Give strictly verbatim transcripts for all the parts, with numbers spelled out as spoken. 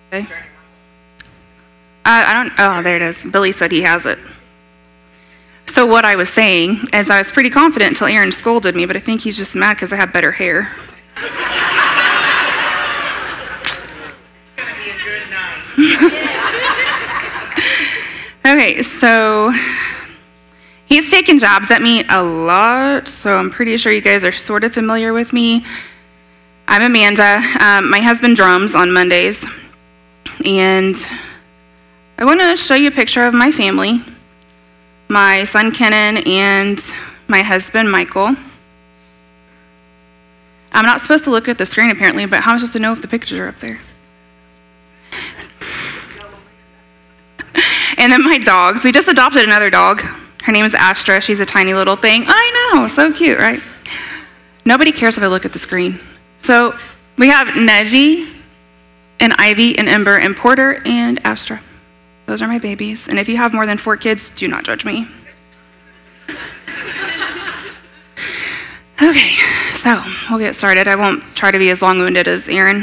Okay. Uh, I don't, oh, there it is. Billy said he has it. So what I was saying is I was pretty confident until Aaron scolded me, but I think he's just mad because I have better hair. It's gonna be a good night. Okay, so he's taken jabs at me a lot, so I'm pretty sure you guys are sort of familiar with me. I'm Amanda. Um, my husband drums on Mondays, and I want to show you a picture of my family. My son Kenan and my husband Michael. I'm not supposed to look at the screen apparently, but how am I supposed to know if the pictures are up there? And then my dogs. We just adopted another dog. Her name is Astra. She's a tiny little thing. I know, so cute, right? Nobody cares if I look at the screen. So we have Neji and Ivy and Ember and Porter and Astra. Those are my babies. And if you have more than four kids, do not judge me. Okay, so we'll get started. I won't try to be as long-winded as Aaron.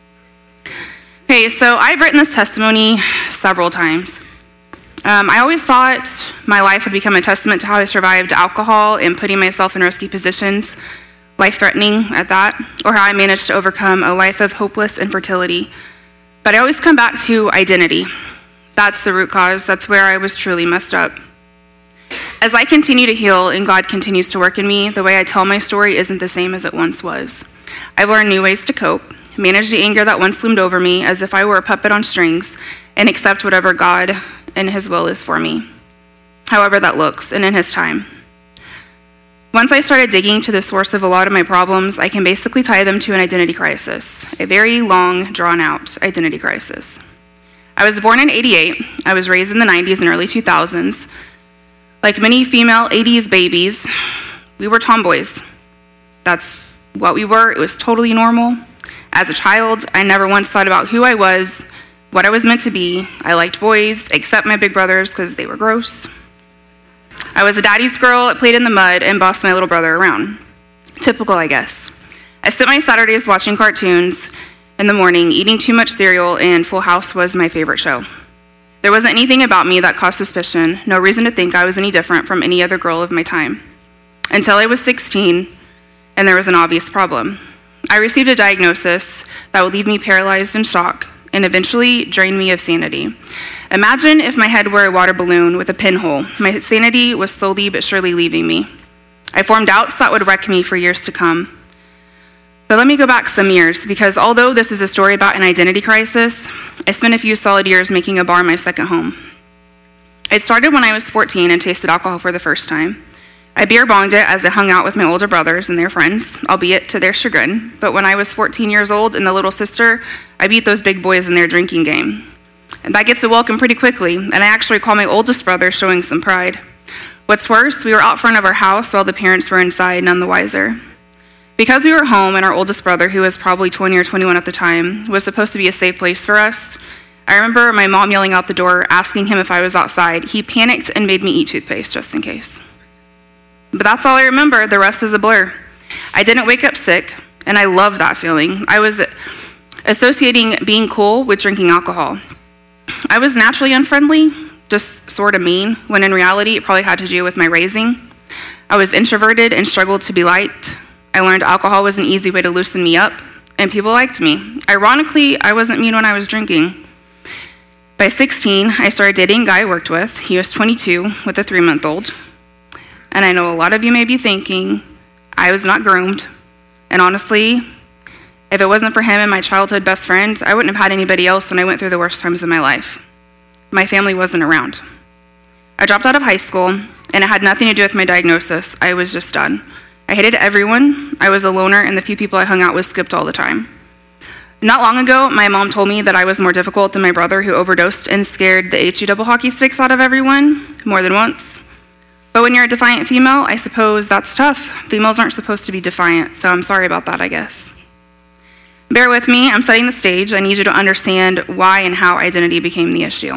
Okay, so I've written this testimony several times. Um, I always thought my life would become a testament to how I survived alcohol and putting myself in risky positions, life-threatening at that, or how I managed to overcome a life of hopeless infertility. But I always come back to identity. That's the root cause. That's where I was truly messed up. As I continue to heal and God continues to work in me, the way I tell my story isn't the same as it once was. I've learned new ways to cope, manage the anger that once loomed over me as if I were a puppet on strings, and accept whatever God and His will is for me, however that looks, and in His time. Once I started digging to the source of a lot of my problems, I can basically tie them to an identity crisis, a very long, drawn-out identity crisis. I was born in eighty-eight. I was raised in the nineties and early two thousands. Like many female eighties babies, we were tomboys. That's what we were. It was totally normal. As a child, I never once thought about who I was, what I was meant to be. I liked boys, except my big brothers, because they were gross. I was a daddy's girl that played in the mud and bossed my little brother around. Typical, I guess. I spent my Saturdays watching cartoons in the morning, eating too much cereal, and Full House was my favorite show. There wasn't anything about me that caused suspicion, no reason to think I was any different from any other girl of my time. Until I was sixteen, and there was an obvious problem. I received a diagnosis that would leave me paralyzed in shock and eventually drain me of sanity. Imagine if my head were a water balloon with a pinhole. My sanity was slowly but surely leaving me. I formed doubts that would wreck me for years to come. But let me go back some years, because although this is a story about an identity crisis, I spent a few solid years making a bar my second home. It started when I was fourteen and tasted alcohol for the first time. I beer bonged it as I hung out with my older brothers and their friends, albeit to their chagrin. But when I was fourteen years old and the little sister, I beat those big boys in their drinking game. And that gets a welcome pretty quickly, and I actually recall my oldest brother showing some pride. What's worse, we were out front of our house while the parents were inside, none the wiser. Because we were home and our oldest brother, who was probably twenty or twenty-one at the time, was supposed to be a safe place for us, I remember my mom yelling out the door, asking him if I was outside. He panicked and made me eat toothpaste just in case. But that's all I remember. The rest is a blur. I didn't wake up sick, and I love that feeling. I was associating being cool with drinking alcohol. I was naturally unfriendly, just sort of mean, when in reality it probably had to do with my raising. I was introverted and struggled to be liked. I learned alcohol was an easy way to loosen me up, and people liked me. Ironically, I wasn't mean when I was drinking. By sixteen, I started dating a guy I worked with. He was twenty-two with a three-month-old. And I know a lot of you may be thinking, I was not groomed. And honestly, if it wasn't for him and my childhood best friend, I wouldn't have had anybody else when I went through the worst times of my life. My family wasn't around. I dropped out of high school, and it had nothing to do with my diagnosis. I was just done. I hated everyone. I was a loner, and the few people I hung out with skipped all the time. Not long ago, my mom told me that I was more difficult than my brother, who overdosed and scared the H E double hockey sticks out of everyone more than once. But when you're a defiant female, I suppose that's tough. Females aren't supposed to be defiant, so I'm sorry about that, I guess. Bear with me, I'm setting the stage. I need you to understand why and how identity became the issue.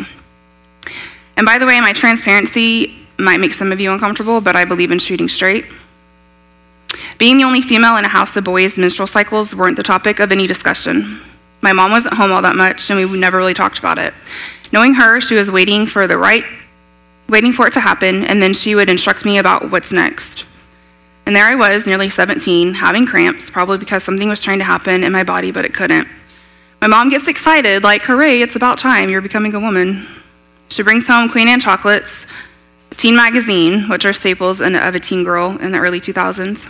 And by the way, my transparency might make some of you uncomfortable, but I believe in shooting straight. Being the only female in a house of boys, menstrual cycles weren't the topic of any discussion. My mom wasn't home all that much, and we never really talked about it. Knowing her, she was waiting for the right, waiting for it to happen, and then she would instruct me about what's next. And there I was, nearly seventeen, having cramps, probably because something was trying to happen in my body, but it couldn't. My mom gets excited, like, hooray, it's about time, you're becoming a woman. She brings home Queen Anne chocolates, Teen Magazine, which are staples of a teen girl in the early two thousands.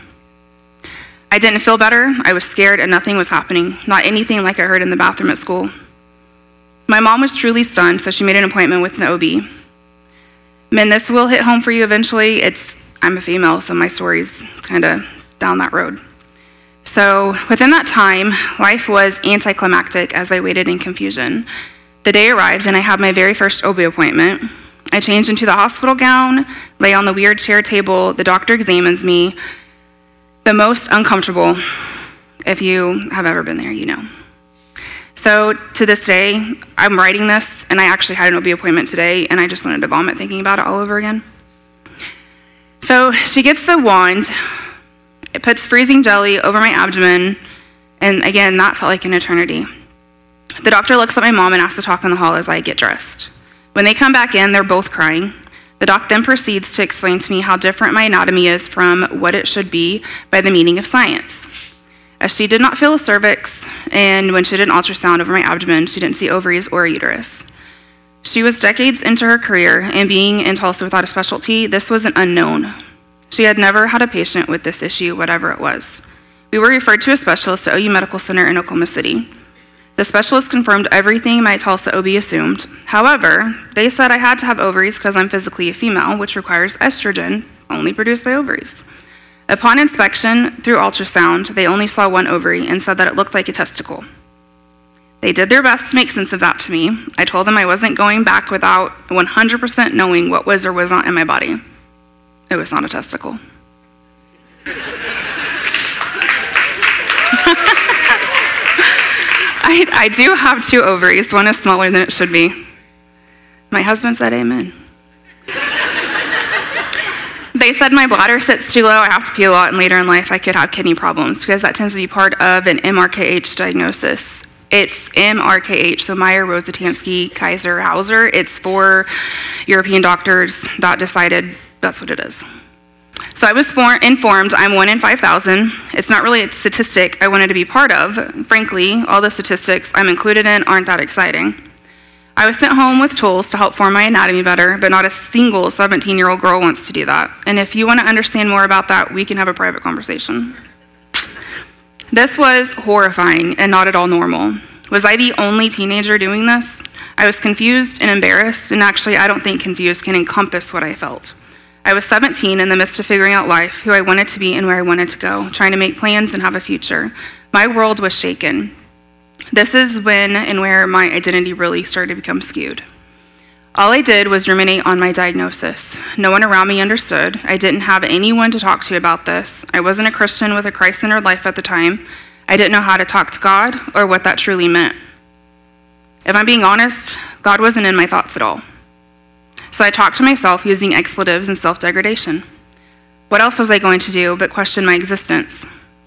I didn't feel better, I was scared, and nothing was happening, not anything like I heard in the bathroom at school. My mom was truly stunned, so she made an appointment with an O B. Men, this will hit home for you eventually. It's I'm a female, so my story's kind of down that road. So within that time, life was anticlimactic as I waited in confusion. The day arrived, and I had my very first O B appointment. I changed into the hospital gown, lay on the weird chair table. The doctor examines me. The most uncomfortable. If you have ever been there, you know. So to this day, I'm writing this, and I actually had an O B appointment today, and I just wanted to vomit thinking about it all over again. So she gets the wand. It puts freezing jelly over my abdomen, and again, that felt like an eternity. The doctor looks at my mom and asks to talk in the hall as I get dressed. When they come back in, they're both crying. The doc then proceeds to explain to me how different my anatomy is from what it should be by the meaning of science. As she did not feel a cervix, and when she did an ultrasound over my abdomen, she didn't see ovaries or a uterus. She was decades into her career, and being in Tulsa without a specialty, this was an unknown. She had never had a patient with this issue, whatever it was. We were referred to a specialist at O U Medical Center in Oklahoma City. The specialist confirmed everything my Tulsa O B assumed. However, they said I had to have ovaries because I'm physically a female, which requires estrogen, only produced by ovaries. Upon inspection through ultrasound, they only saw one ovary and said that it looked like a testicle. They did their best to make sense of that to me. I told them I wasn't going back without one hundred percent knowing what was or was not in my body. It was not a testicle. I, I do have two ovaries. One is smaller than it should be. My husband said amen. They said my bladder sits too low, I have to pee a lot, and later in life I could have kidney problems because that tends to be part of an M R K H diagnosis. It's M R K H, so Meyer, Rosatansky, Kaiser, Hauser. It's for European doctors that decided that's what it is. So I was for, informed I'm one in five thousand. It's not really a statistic I wanted to be part of. Frankly, all the statistics I'm included in aren't that exciting. I was sent home with tools to help form my anatomy better, but not a single seventeen-year-old girl wants to do that. And if you want to understand more about that, we can have a private conversation. This was horrifying and not at all normal. Was I the only teenager doing this? I was confused and embarrassed, and actually I don't think confused can encompass what I felt. I was seventeen in the midst of figuring out life, who I wanted to be and where I wanted to go, trying to make plans and have a future. My world was shaken. This is when and where my identity really started to become skewed. All I did was ruminate on my diagnosis. No one around me understood. I didn't have anyone to talk to about this. I wasn't a Christian with a Christ-centered life at the time. I didn't know how to talk to God or what that truly meant. If I'm being honest, God wasn't in my thoughts at all. So I talked to myself using expletives and self-degradation. What else was I going to do but question my existence?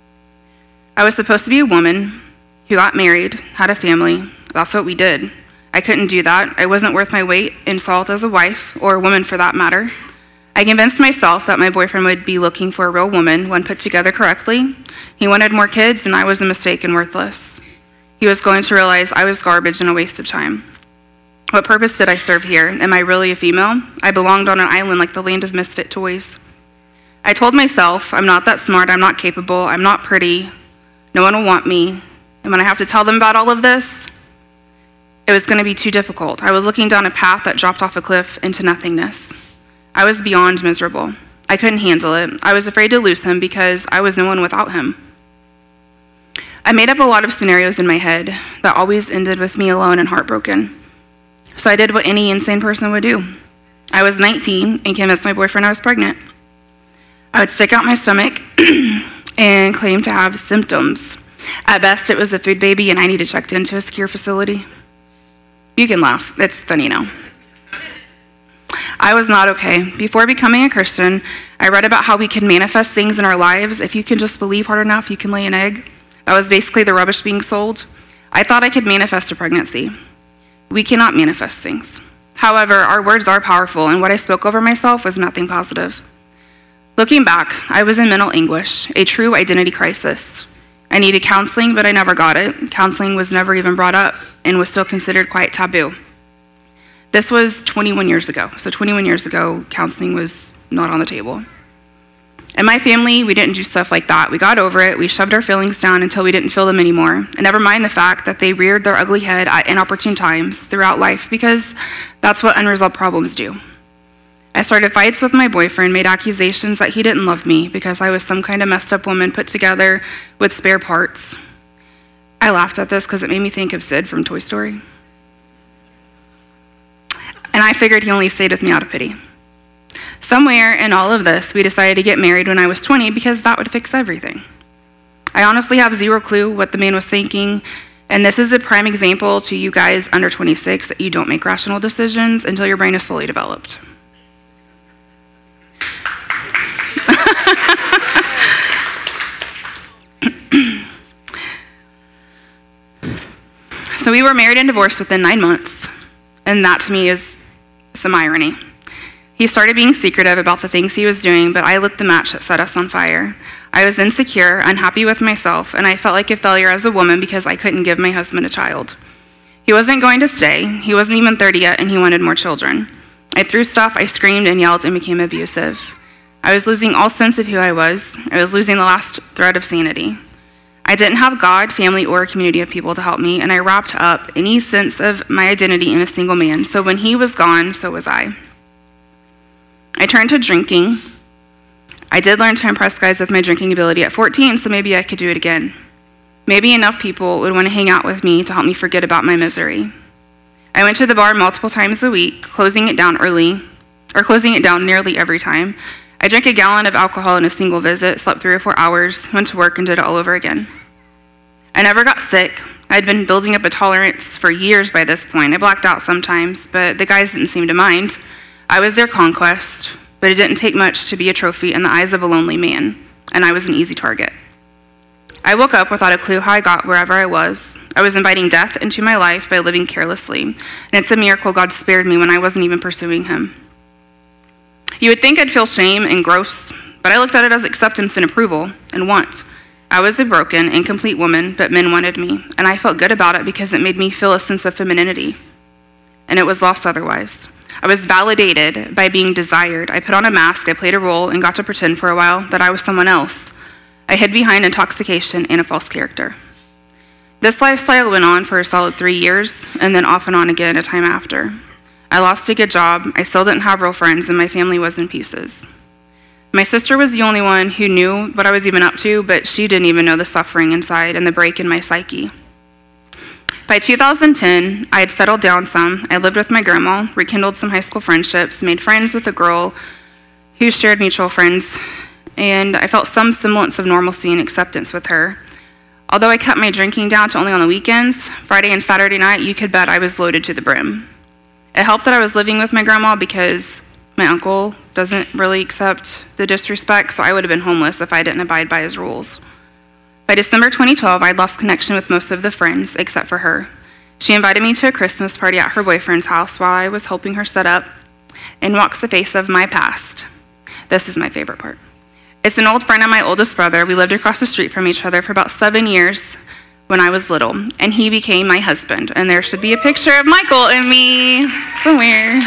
I was supposed to be a woman who got married, had a family. That's what we did. I couldn't do that. I wasn't worth my weight in salt as a wife, or a woman for that matter. I convinced myself that my boyfriend would be looking for a real woman, one put together correctly. He wanted more kids, and I was a mistake and worthless. He was going to realize I was garbage and a waste of time. What purpose did I serve here? Am I really a female? I belonged on an island like the land of misfit toys. I told myself, I'm not that smart, I'm not capable, I'm not pretty, no one will want me. And when I have to tell them about all of this, it was going to be too difficult. I was looking down a path that dropped off a cliff into nothingness. I was beyond miserable. I couldn't handle it. I was afraid to lose him because I was no one without him. I made up a lot of scenarios in my head that always ended with me alone and heartbroken. So I did what any insane person would do. I was nineteen and convinced my boyfriend I was pregnant. I would stick out my stomach and claim to have symptoms. At best, it was a food baby and I needed checked into a secure facility. You can laugh, it's funny now. I was not okay. Before becoming a Christian, I read about how we can manifest things in our lives. If you can just believe hard enough, you can lay an egg. That was basically the rubbish being sold. I thought I could manifest a pregnancy. We cannot manifest things. However, our words are powerful, and what I spoke over myself was nothing positive. Looking back, I was in mental anguish, a true identity crisis. I needed counseling, but I never got it. Counseling was never even brought up and was still considered quite taboo. This was twenty-one years ago. So twenty-one years ago, counseling was not on the table. In my family, we didn't do stuff like that. We got over it. We shoved our feelings down until we didn't feel them anymore. And never mind the fact that they reared their ugly head at inopportune times throughout life, because that's what unresolved problems do. I started fights with my boyfriend, made accusations that he didn't love me because I was some kind of messed up woman put together with spare parts. I laughed at this because it made me think of Sid from Toy Story. And I figured he only stayed with me out of pity. Somewhere in all of this, we decided to get married when I was twenty because that would fix everything. I honestly have zero clue what the man was thinking, and this is a prime example to you guys under twenty-six that you don't make rational decisions until your brain is fully developed. So we were married and divorced within nine months, and that to me is some irony. He started being secretive about the things he was doing, but I lit the match that set us on fire. I was insecure, unhappy with myself, and I felt like a failure as a woman because I couldn't give my husband a child. He wasn't going to stay. He wasn't even thirty yet, and he wanted more children. I threw stuff, I screamed and yelled and became abusive. I was losing all sense of who I was. I was losing the last thread of sanity. I didn't have God, family, or a community of people to help me, and I wrapped up any sense of my identity in a single man. So when he was gone, so was I. I turned to drinking. I did learn to impress guys with my drinking ability at fourteen, so maybe I could do it again. Maybe enough people would want to hang out with me to help me forget about my misery. I went to the bar multiple times a week, closing it down early, or closing it down nearly every time. I drank a gallon of alcohol in a single visit, slept three or four hours, went to work, and did it all over again. I never got sick. I'd been building up a tolerance for years by this point. I blacked out sometimes, but the guys didn't seem to mind. I was their conquest, but it didn't take much to be a trophy in the eyes of a lonely man, and I was an easy target. I woke up without a clue how I got wherever I was. I was inviting death into my life by living carelessly, and it's a miracle God spared me when I wasn't even pursuing him. You would think I'd feel shame and gross, but I looked at it as acceptance and approval and want. I was a broken, incomplete woman, but men wanted me, and I felt good about it because it made me feel a sense of femininity, and it was lost otherwise. I was validated by being desired. I put on a mask, I played a role, and got to pretend for a while that I was someone else. I hid behind intoxication and a false character. This lifestyle went on for a solid three years, and then off and on again a time after. I lost a good job, I still didn't have real friends, and my family was in pieces. My sister was the only one who knew what I was even up to, but she didn't even know the suffering inside and the break in my psyche. By two thousand ten, I had settled down some. I lived with my grandma, rekindled some high school friendships, made friends with a girl who shared mutual friends, and I felt some semblance of normalcy and acceptance with her. Although I cut my drinking down to only on the weekends, Friday and Saturday night, you could bet I was loaded to the brim. It helped that I was living with my grandma because my uncle doesn't really accept the disrespect, so I would have been homeless if I didn't abide by his rules. By December twenty twelve, I'd lost connection with most of the friends except for her. She invited me to a Christmas party at her boyfriend's house while I was helping her set up and walks the face of my past. This is my favorite part. It's an old friend of my oldest brother. We lived across the street from each other for about seven years when I was little, and he became my husband. And there should be a picture of Michael and me somewhere.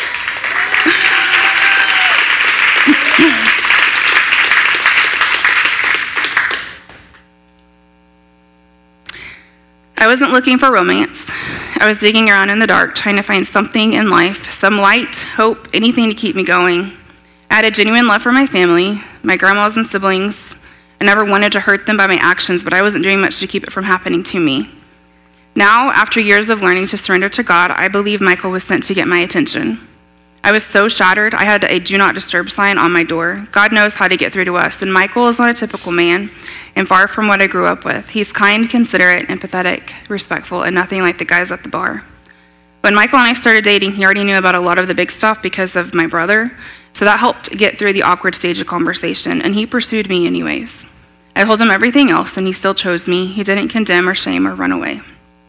I wasn't looking for romance. I was digging around in the dark, trying to find something in life, some light, hope, anything to keep me going. I had a genuine love for my family, my grandmas and siblings. I never wanted to hurt them by my actions, but I wasn't doing much to keep it from happening to me. Now, after years of learning to surrender to God, I believe Michael was sent to get my attention. I was so shattered, I had a do not disturb sign on my door. God knows how to get through to us, and Michael is not a typical man and far from what I grew up with. He's kind, considerate, empathetic, respectful, and nothing like the guys at the bar. When Michael and I started dating, he already knew about a lot of the big stuff because of my brother, so that helped get through the awkward stage of conversation, and he pursued me anyways. I told him everything else, and he still chose me. He didn't condemn or shame or run away.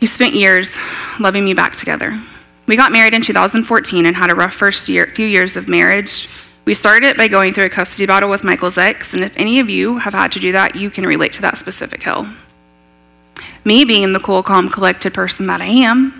He spent years loving me back together. We got married in two thousand fourteen and had a rough first year, few years of marriage. We started it by going through a custody battle with Michael's ex, and if any of you have had to do that, you can relate to that specific hell. Me being the cool, calm, collected person that I am,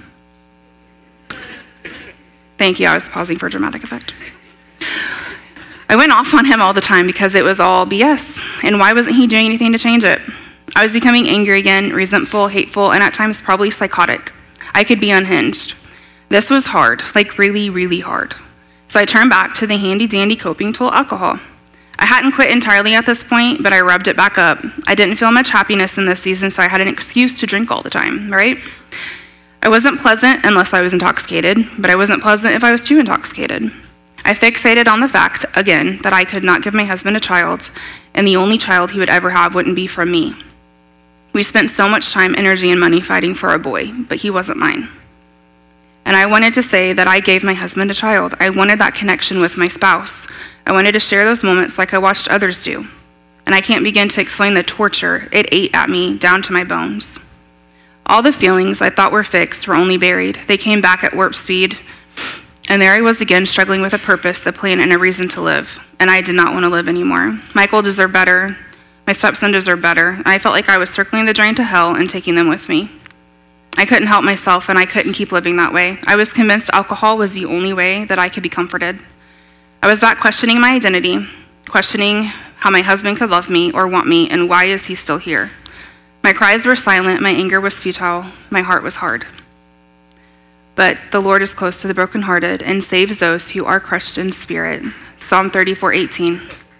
thank you, I was pausing for dramatic effect. I went off on him all the time because it was all B S, and why wasn't he doing anything to change it? I was becoming angry again, resentful, hateful, and at times probably psychotic. I could be unhinged. This was hard, like really, really hard. So I turned back to the handy-dandy coping tool, alcohol. I hadn't quit entirely at this point, but I rubbed it back up. I didn't feel much happiness in this season, so I had an excuse to drink all the time, right? I wasn't pleasant unless I was intoxicated, but I wasn't pleasant if I was too intoxicated. I fixated on the fact, again, that I could not give my husband a child, and the only child he would ever have wouldn't be from me. We spent so much time, energy, and money fighting for a boy, but he wasn't mine. And I wanted to say that I gave my husband a child. I wanted that connection with my spouse. I wanted to share those moments like I watched others do. And I can't begin to explain the torture it ate at me down to my bones. All the feelings I thought were fixed were only buried. They came back at warp speed. And there I was again, struggling with a purpose, a plan, and a reason to live. And I did not want to live anymore. Michael deserved better. My stepson deserved better. I felt like I was circling the drain to hell and taking them with me. I couldn't help myself, and I couldn't keep living that way. I was convinced alcohol was the only way that I could be comforted. I was back questioning my identity, questioning how my husband could love me or want me, and why is he still here? My cries were silent, my anger was futile, my heart was hard. But the Lord is close to the brokenhearted and saves those who are crushed in spirit. Psalm thirty-four eighteen.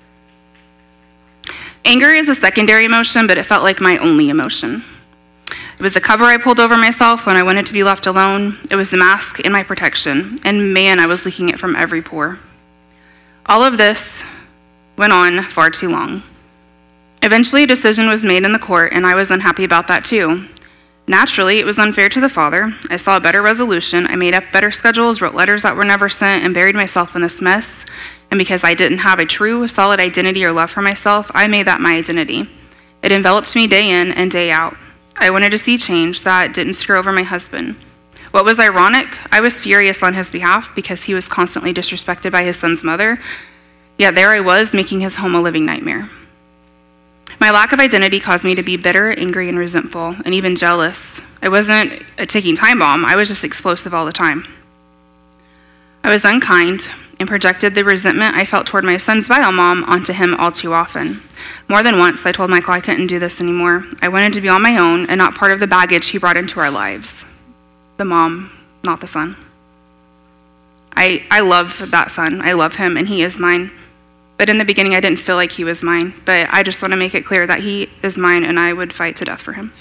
Anger is a secondary emotion, but it felt like my only emotion. It was the cover I pulled over myself when I wanted to be left alone. It was the mask in my protection. And man, I was leaking it from every pore. All of this went on far too long. Eventually, a decision was made in the court, and I was unhappy about that too. Naturally, it was unfair to the father. I saw a better resolution. I made up better schedules, wrote letters that were never sent, and buried myself in this mess. And because I didn't have a true, solid identity or love for myself, I made that my identity. It enveloped me day in and day out. I wanted to see change that didn't screw over my husband. What was ironic, I was furious on his behalf because he was constantly disrespected by his son's mother, yet there I was making his home a living nightmare. My lack of identity caused me to be bitter, angry, and resentful, and even jealous. I wasn't a ticking time bomb, I was just explosive all the time. I was unkind and projected the resentment I felt toward my son's bio mom onto him all too often. More than once, I told Michael I couldn't do this anymore. I wanted to be on my own and not part of the baggage he brought into our lives. The mom, not the son. I, I love that son. I love him, and he is mine. But in the beginning, I didn't feel like he was mine. But I just want to make it clear that he is mine, and I would fight to death for him.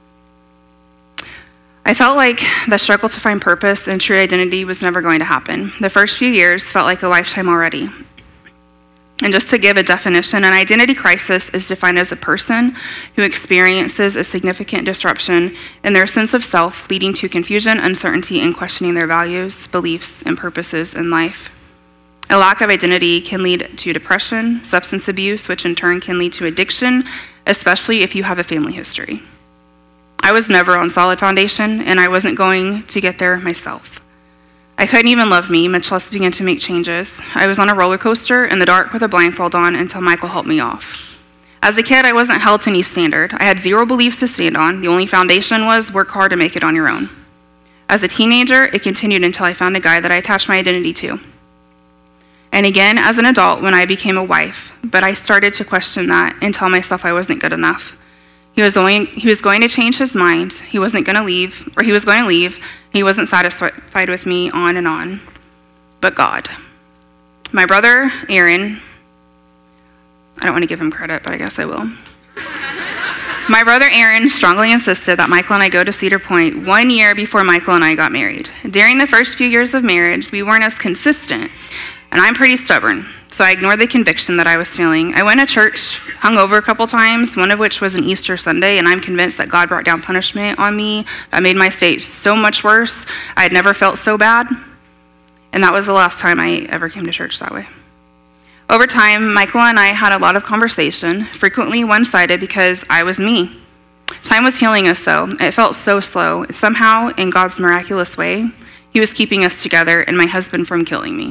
I felt like the struggle to find purpose and true identity was never going to happen. The first few years felt like a lifetime already. And just to give a definition, an identity crisis is defined as a person who experiences a significant disruption in their sense of self, leading to confusion, uncertainty, and questioning their values, beliefs, and purposes in life. A lack of identity can lead to depression, substance abuse, which in turn can lead to addiction, especially if you have a family history. I was never on solid foundation, and I wasn't going to get there myself. I couldn't even love me, much less begin to make changes. I was on a roller coaster in the dark with a blindfold on until Michael helped me off. As a kid, I wasn't held to any standard. I had zero beliefs to stand on. The only foundation was work hard and make it on your own. As a teenager, it continued until I found a guy that I attached my identity to. And again, as an adult, when I became a wife, but I started to question that and tell myself I wasn't good enough. He was going, he was going to change his mind. He wasn't going to leave, or he was going to leave. He wasn't satisfied with me, on and on. But God. My brother, Aaron, I don't want to give him credit, but I guess I will. My brother, Aaron, strongly insisted that Michael and I go to Cedar Point one year before Michael and I got married. During the first few years of marriage, we weren't as consistent, and I'm pretty stubborn, so I ignored the conviction that I was feeling. I went to church, hung over a couple times, one of which was an Easter Sunday, and I'm convinced that God brought down punishment on me that made my state so much worse. I had never felt so bad, and that was the last time I ever came to church that way. Over time, Michael and I had a lot of conversation, frequently one-sided because I was me. Time was healing us, though. It felt so slow. Somehow, in God's miraculous way, he was keeping us together and my husband from killing me.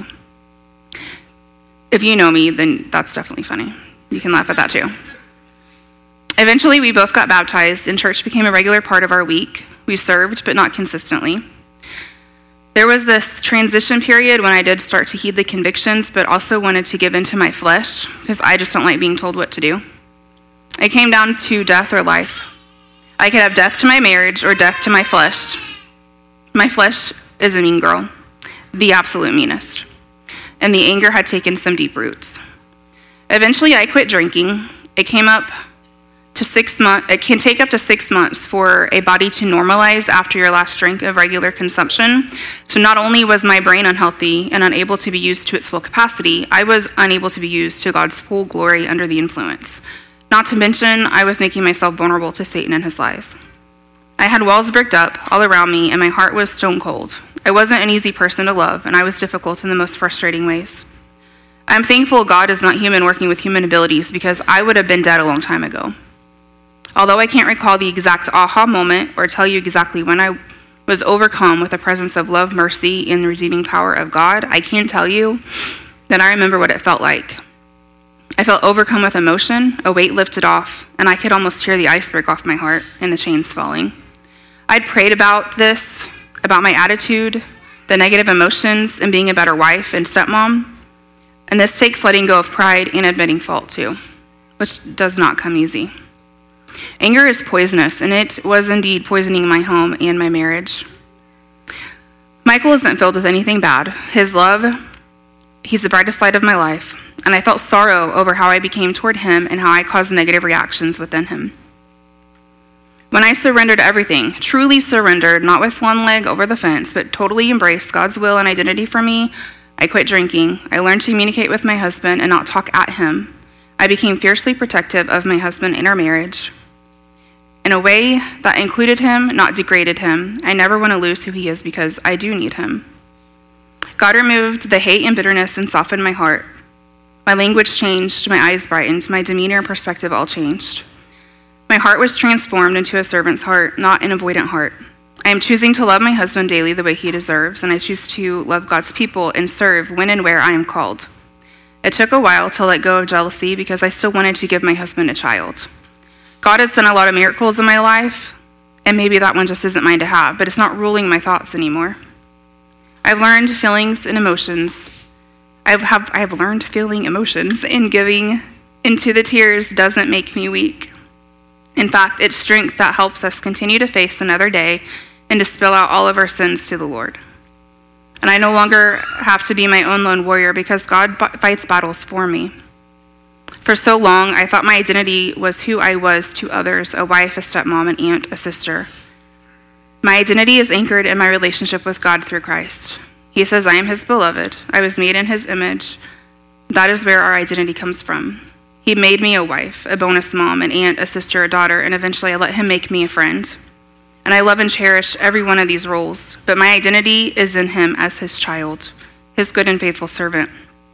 If you know me, then that's definitely funny. You can laugh at that too. Eventually, we both got baptized, and church became a regular part of our week. We served, but not consistently. There was this transition period when I did start to heed the convictions, but also wanted to give into my flesh, because I just don't like being told what to do. It came down to death or life. I could have death to my marriage or death to my flesh. My flesh is a mean girl, the absolute meanest. And the anger had taken some deep roots. Eventually, I quit drinking. It came up to six months. It can take up to six months for a body to normalize after your last drink of regular consumption. So not only was my brain unhealthy and unable to be used to its full capacity, I was unable to be used to God's full glory under the influence. Not to mention, I was making myself vulnerable to Satan and his lies. I had walls bricked up all around me, and my heart was stone cold. I wasn't an easy person to love, and I was difficult in the most frustrating ways. I'm thankful God is not human working with human abilities, because I would have been dead a long time ago. Although I can't recall the exact aha moment or tell you exactly when I was overcome with the presence of love, mercy, and the redeeming power of God, I can tell you that I remember what it felt like. I felt overcome with emotion, a weight lifted off, and I could almost hear the ice break off my heart and the chains falling. I'd prayed about this, about my attitude, the negative emotions, and being a better wife and stepmom. And this takes letting go of pride and admitting fault too, which does not come easy. Anger is poisonous, and it was indeed poisoning my home and my marriage. Michael isn't filled with anything bad. His love, he's the brightest light of my life, and I felt sorrow over how I became toward him and how I caused negative reactions within him. When I surrendered everything, truly surrendered, not with one leg over the fence, but totally embraced God's will and identity for me, I quit drinking. I learned to communicate with my husband and not talk at him. I became fiercely protective of my husband in our marriage, in a way that included him, not degraded him. I never want to lose who he is because I do need him. God removed the hate and bitterness and softened my heart. My language changed, my eyes brightened, my demeanor and perspective all changed. My heart was transformed into a servant's heart, not an avoidant heart. I am choosing to love my husband daily the way he deserves, and I choose to love God's people and serve when and where I am called. It took a while to let go of jealousy because I still wanted to give my husband a child. God has done a lot of miracles in my life, and maybe that one just isn't mine to have, but it's not ruling my thoughts anymore. I've learned feelings and emotions. I have, I have learned feeling emotions, and giving into the tears doesn't make me weak. In fact, it's strength that helps us continue to face another day and to spill out all of our sins to the Lord. And I no longer have to be my own lone warrior because God fights battles for me. For so long, I thought my identity was who I was to others, a wife, a stepmom, an aunt, a sister. My identity is anchored in my relationship with God through Christ. He says, I am his beloved. I was made in his image. That is where our identity comes from. He made me a wife, a bonus mom, an aunt, a sister, a daughter, and eventually I let him make me a friend. And I love and cherish every one of these roles, but my identity is in him as his child, his good and faithful servant.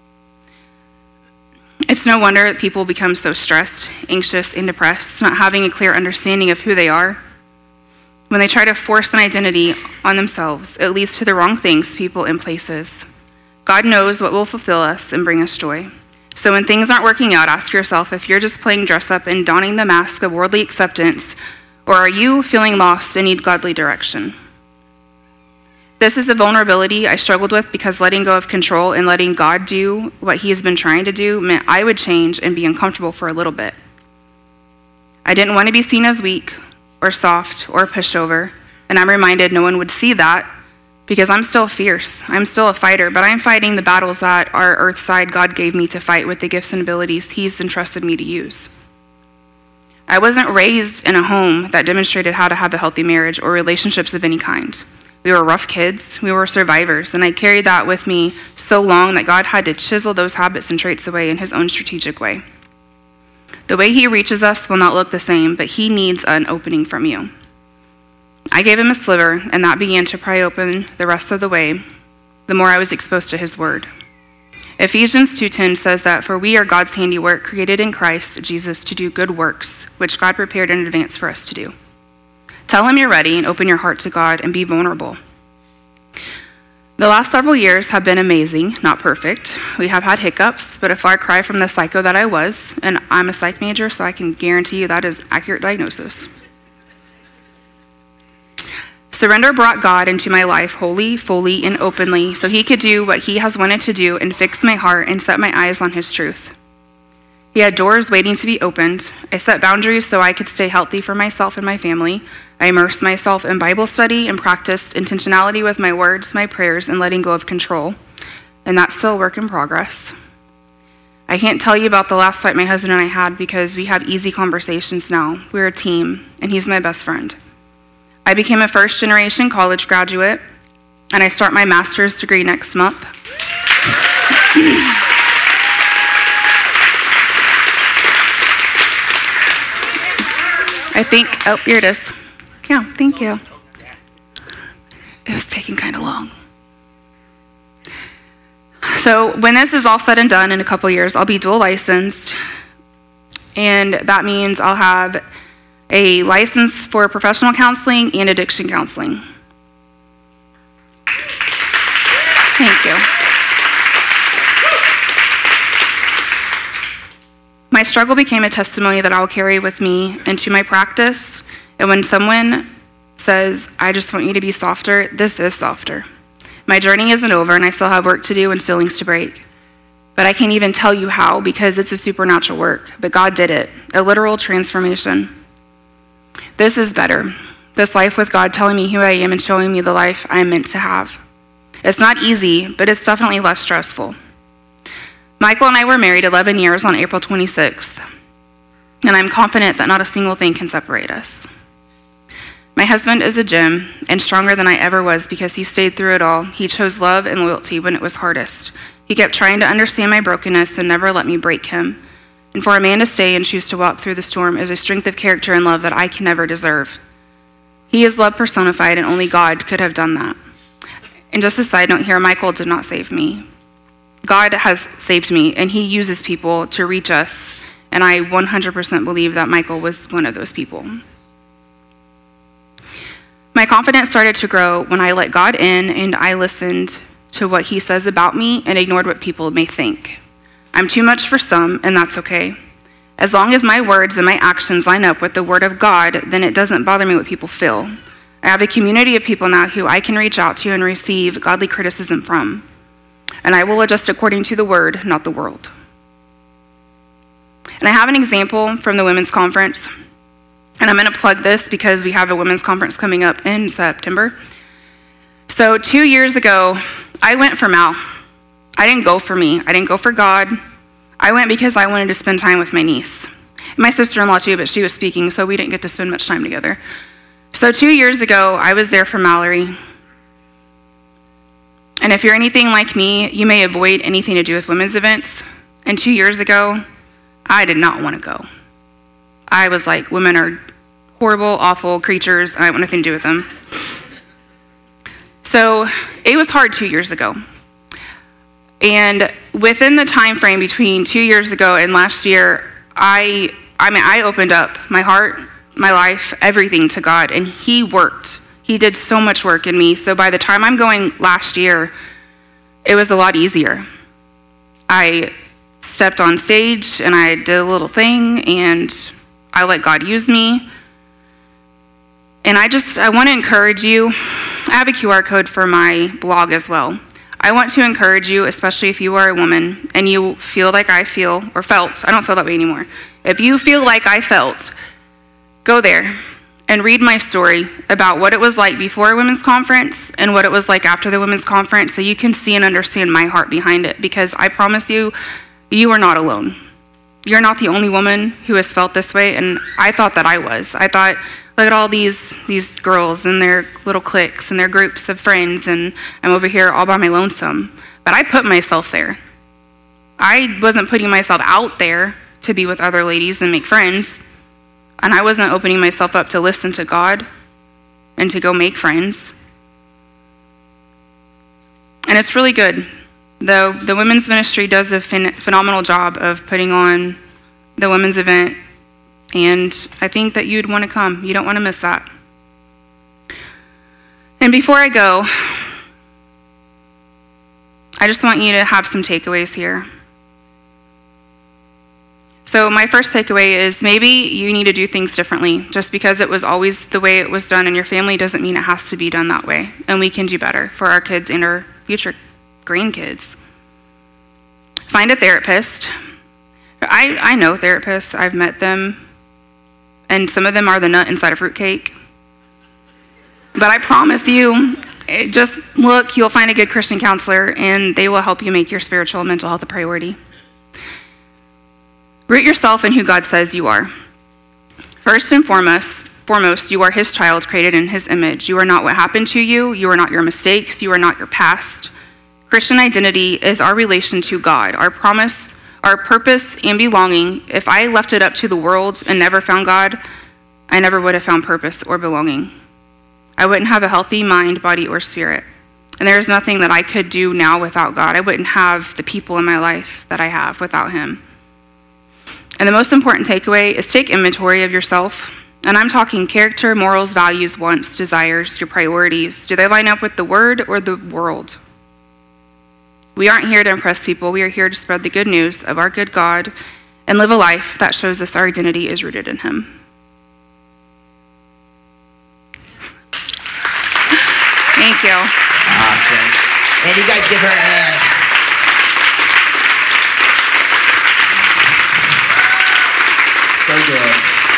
It's no wonder that people become so stressed, anxious, and depressed, not having a clear understanding of who they are. When they try to force an identity on themselves, it leads to the wrong things, people, and places. God knows what will fulfill us and bring us joy. So when things aren't working out, ask yourself if you're just playing dress up and donning the mask of worldly acceptance, or are you feeling lost and need godly direction? This is the vulnerability I struggled with because letting go of control and letting God do what he has been trying to do meant I would change and be uncomfortable for a little bit. I didn't want to be seen as weak or soft or pushed over, and I'm reminded no one would see that because I'm still fierce. I'm still a fighter, but I'm fighting the battles that our earth side God gave me to fight with the gifts and abilities he's entrusted me to use. I wasn't raised in a home that demonstrated how to have a healthy marriage or relationships of any kind. We were rough kids, we were survivors, and I carried that with me so long that God had to chisel those habits and traits away in his own strategic way. The way he reaches us will not look the same, but he needs an opening from you. I gave him a sliver, and that began to pry open the rest of the way, the more I was exposed to his word. Ephesians two ten says that, for we are God's handiwork, created in Christ Jesus to do good works, which God prepared in advance for us to do. Tell him you're ready and open your heart to God and be vulnerable. The last several years have been amazing, not perfect. We have had hiccups, but a far cry from the psycho that I was, and I'm a psych major, so I can guarantee you that is accurate diagnosis. Surrender brought God into my life wholly, fully, and openly so he could do what he has wanted to do and fix my heart and set my eyes on his truth. He had doors waiting to be opened. I set boundaries so I could stay healthy for myself and my family. I immersed myself in Bible study and practiced intentionality with my words, my prayers, and letting go of control. And that's still a work in progress. I can't tell you about the last fight my husband and I had because we have easy conversations now. We're a team, and he's my best friend. I became a first-generation college graduate, and I start my master's degree next month. I think, oh, here it is. Yeah, thank you. It was taking kind of long. So when this is all said and done in a couple years, I'll be dual licensed, and that means I'll have a license for professional counseling and addiction counseling. Thank you. My struggle became a testimony that I will carry with me into my practice. And when someone says, I just want you to be softer, this is softer. My journey isn't over, and I still have work to do and ceilings to break. But I can't even tell you how because it's a supernatural work. But God did it, a literal transformation. This is better. This life with God telling me who I am and showing me the life I'm meant to have. It's not easy, but it's definitely less stressful. Michael and I were married eleven years on April twenty-sixth, and I'm confident that not a single thing can separate us. My husband is a gem and stronger than I ever was because he stayed through it all. He chose love and loyalty when it was hardest. He kept trying to understand my brokenness and never let me break him. And for a man to stay and choose to walk through the storm is a strength of character and love that I can never deserve. He is love personified, and only God could have done that. And just a side note here, Michael did not save me. God has saved me, and he uses people to reach us, and I one hundred percent believe that Michael was one of those people. My confidence started to grow when I let God in and I listened to what he says about me and ignored what people may think. I'm too much for some, and that's okay. As long as my words and my actions line up with the word of God, then it doesn't bother me what people feel. I have a community of people now who I can reach out to and receive godly criticism from. And I will adjust according to the word, not the world. And I have an example from the women's conference. And I'm going to plug this because we have a women's conference coming up in September. So two years ago, I went for Mal. I didn't go for me. I didn't go for God. I went because I wanted to spend time with my niece. My sister-in-law too, but she was speaking, so we didn't get to spend much time together. So two years ago, I was there for Mallory. And if you're anything like me, you may avoid anything to do with women's events. And two years ago, I did not want to go. I was like, women are horrible, awful creatures. I don't want nothing to do with them. So it was hard two years ago. And within the time frame between two years ago and last year, I I mean, I opened up my heart, my life, everything to God, and he worked. He did so much work in me. So by the time I'm going last year, it was a lot easier. I stepped on stage and I did a little thing and I let God use me. And I just, I want to encourage you. I have a Q R code for my blog as well. I want to encourage you, especially if you are a woman and you feel like I feel, or felt, I don't feel that way anymore. If you feel like I felt, go there and read my story about what it was like before a women's conference and what it was like after the women's conference so you can see and understand my heart behind it, because I promise you, you are not alone. You're not the only woman who has felt this way, and I thought that I was. I thought, look at all these these girls and their little cliques and their groups of friends, and I'm over here all by my lonesome. But I put myself there. I wasn't putting myself out there to be with other ladies and make friends, and I wasn't opening myself up to listen to God and to go make friends. And it's really good. The, the women's ministry does a phen- phenomenal job of putting on the women's event, and I think that you'd want to come. You don't want to miss that. before I go, I just want you to have some takeaways here. So my first takeaway is maybe you need to do things differently. Just because it was always the way it was done in your family doesn't mean it has to be done that way. And we can do better for our kids and our future grandkids. Find a therapist. I, I know therapists. I've met them. And some of them are the nut inside a fruitcake. But I promise you, it, just look, you'll find a good Christian counselor, and they will help you make your spiritual and mental health a priority. Root yourself in who God says you are. First and foremost, foremost, you are his child created in his image. You are not what happened to you. You are not your mistakes. You are not your past. Christian identity is our relation to God, our promise, our purpose, and belonging. If I left it up to the world and never found God, I never would have found purpose or belonging. I wouldn't have a healthy mind, body, or spirit. And there's nothing that I could do now without God. I wouldn't have the people in my life that I have without him. And the most important takeaway is take inventory of yourself. And I'm talking character, morals, values, wants, desires, your priorities. Do they line up with the word or the world? We aren't here to impress people. We are here to spread the good news of our good God and live a life that shows us our identity is rooted in him. Thank you. Awesome. And you guys give her a hand. So good.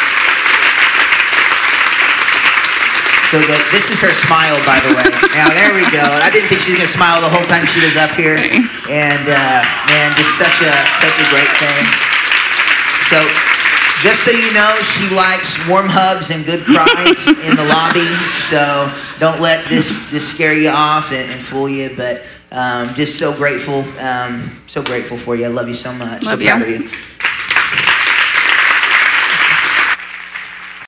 So good. This is her smile, by the way. Now, there we go. I didn't think she was going to smile the whole time she was up here. And, uh, man, just such a, such a great thing. So, just so you know, she likes warm hugs and good cries in the lobby. So don't let this, this scare you off and, and fool you. But um, just so grateful, um, so grateful for you. I love you so much. Love so proud you. of you.